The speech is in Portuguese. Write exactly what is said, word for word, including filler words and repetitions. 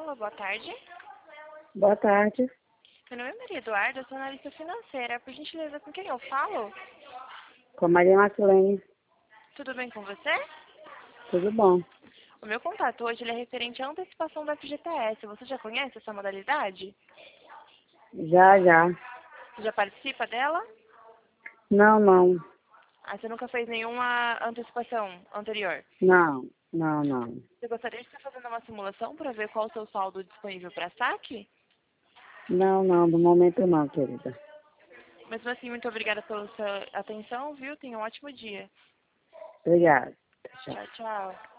Alô, boa tarde. Boa tarde. Meu nome é Maria Eduarda, eu sou analista financeira. Por gentileza, com quem eu falo? Com a Maria Marcelene. Tudo bem com você? Tudo bom? O meu contato hoje ele é referente à antecipação da F G T S. Você já conhece essa modalidade? Já, já. Você já participa dela? Não, não. Ah, você nunca fez nenhuma antecipação anterior? Não, não, não. Você gostaria de estar fazendo uma simulação para ver qual o seu saldo disponível para saque? Não, não, no momento não, querida. Mesmo assim, muito obrigada pela sua atenção, viu? Tenha um ótimo dia. Obrigada. Tchau. Tchau, tchau.